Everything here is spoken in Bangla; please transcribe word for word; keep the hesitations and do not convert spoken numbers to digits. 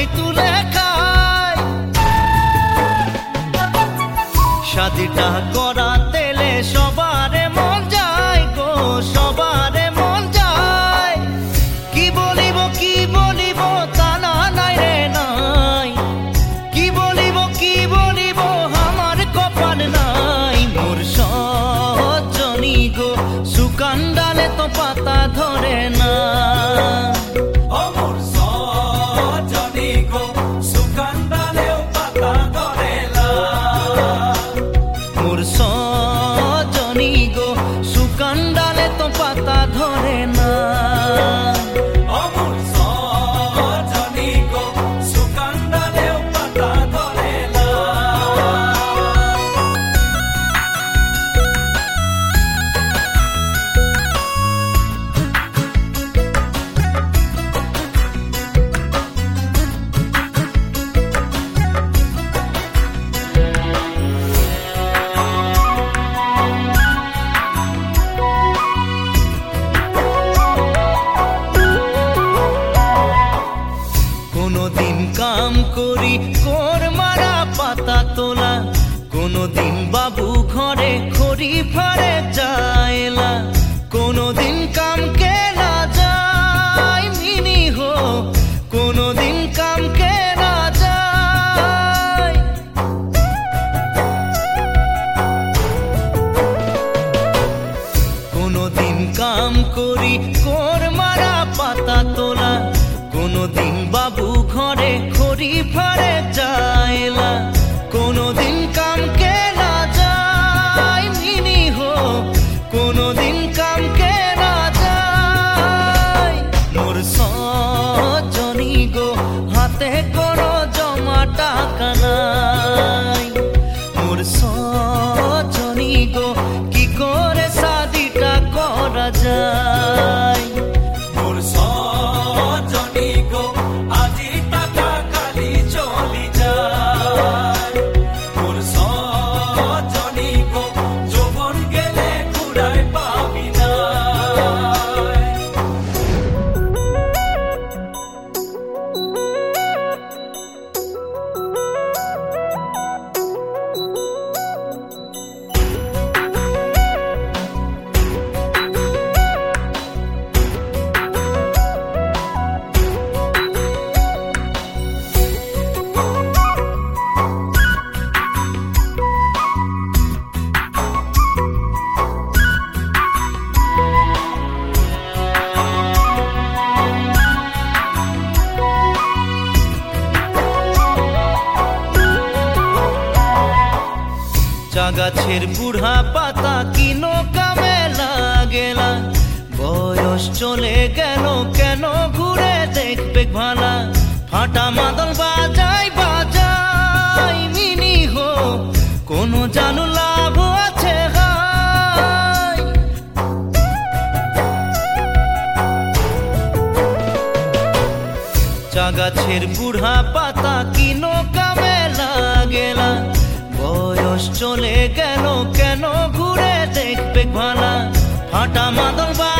তুলে খায়। শাদিটা করা তেলে সবারে মন যায় গো, সবারে মন যায়। কি বলিব কি বলিব তা না নাই রে নাই, কি বলিব কি বলিব আমার কপাল নাই। মোর সজনী গো শুকান ডালে তো পাতা ধরে না। মোর সজনী গো শুকান ডালে তো পাতা ধরে না। কোনদিন কাম করি কোর মারা পাতা তোলা, কোনদিন বাবু ঘরে খড়ি ফাড়ে যায়লা। কোনদিন কাম কেনা যায় মিনি হো, কোনদিন কাম কেনা যায়। কোনদিন কাম করি কোর মারা পাতা তোলা, কোনদিন বাবু ঘরে খড়ি ফাড়ে যায়লা। কোনদিন কাম কেনা যায় মিনি হো, কোনদিন কাম কেনা যায়। মোর সজনী গো হাতে কোনো জমা টাকা নাই। মোর সজনী গো কি করে শাদিটা করা যায়। মোর সজনী গো আজি টাকা খালি চলি যায়। মোর সজনী গো যৌবন গেলে ঘুরাই পাবি না। চা গাছের বুড়া পাতা কিনো কামে লাগেলা। বয়স চলে গেল কেন ঘুরে দেখবে ভালা। ফাটা মাদল বাজাই বাজাই মিনি হো, কোনো জানু লাভ আছে গায়। চা গাছের বুড়া পাতা কিনো কামে লাগেলা। বয়স চলে গেল কেন ঘুরে দেখবে ভালা। ফাটা মাদল